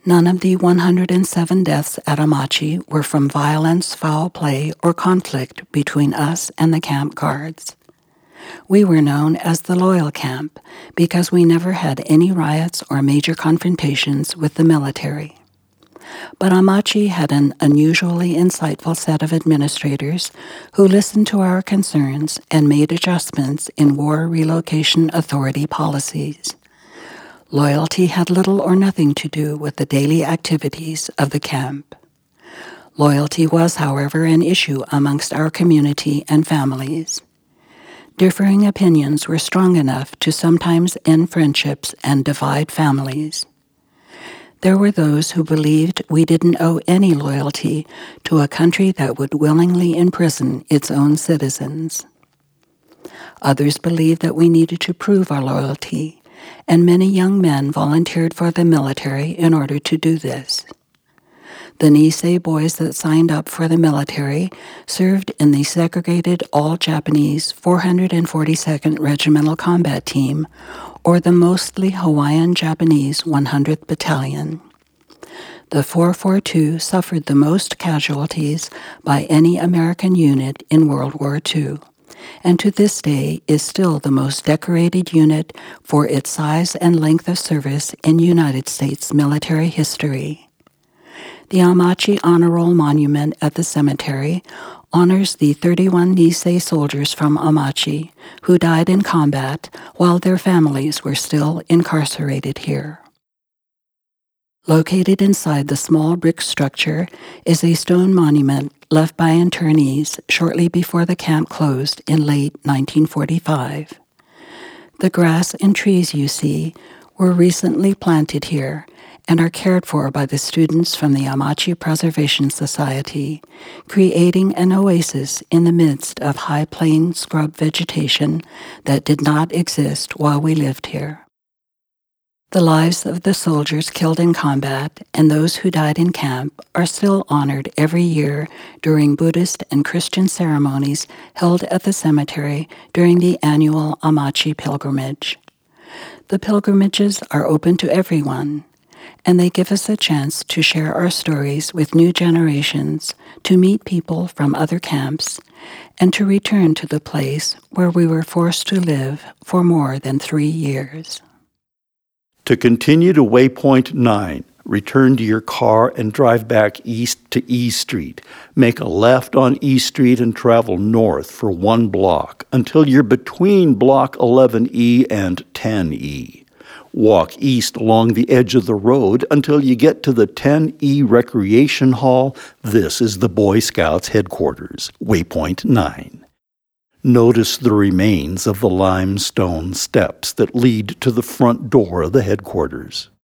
None of the 107 deaths at Amache were from violence, foul play, or conflict between us and the camp guards. We were known as the Loyal Camp because we never had any riots or major confrontations with the military. But Amache had an unusually insightful set of administrators who listened to our concerns and made adjustments in War Relocation Authority policies. Loyalty had little or nothing to do with the daily activities of the camp. Loyalty was, however, an issue amongst our community and families. Differing opinions were strong enough to sometimes end friendships and divide families. There were those who believed we didn't owe any loyalty to a country that would willingly imprison its own citizens. Others believed that we needed to prove our loyalty, and many young men volunteered for the military in order to do this. The Nisei boys that signed up for the military served in the segregated all-Japanese 442nd Regimental Combat Team, or the mostly Hawaiian-Japanese 100th Battalion. The 442 suffered the most casualties by any American unit in World War II, and to this day is still the most decorated unit for its size and length of service in United States military history. The Amache Honor Roll Monument at the cemetery honors the 31 Nisei soldiers from Amache who died in combat while their families were still incarcerated here. Located inside the small brick structure is a stone monument left by internees shortly before the camp closed in late 1945. The grass and trees you see were recently planted here and are cared for by the students from the Amache Preservation Society, creating an oasis in the midst of high plain scrub vegetation that did not exist while we lived here. The lives of the soldiers killed in combat and those who died in camp are still honored every year during Buddhist and Christian ceremonies held at the cemetery during the annual Amache pilgrimage. The pilgrimages are open to everyone, and they give us a chance to share our stories with new generations, to meet people from other camps, and to return to the place where we were forced to live for more than 3 years. To continue to Waypoint 9, return to your car and drive back east to E Street. Make a left on E Street and travel north for 1 block until you're between Block 11E and 10E. Walk east along the edge of the road until you get to the 10E Recreation Hall. This is the Boy Scouts headquarters, Waypoint 9. Notice the remains of the limestone steps that lead to the front door of the headquarters.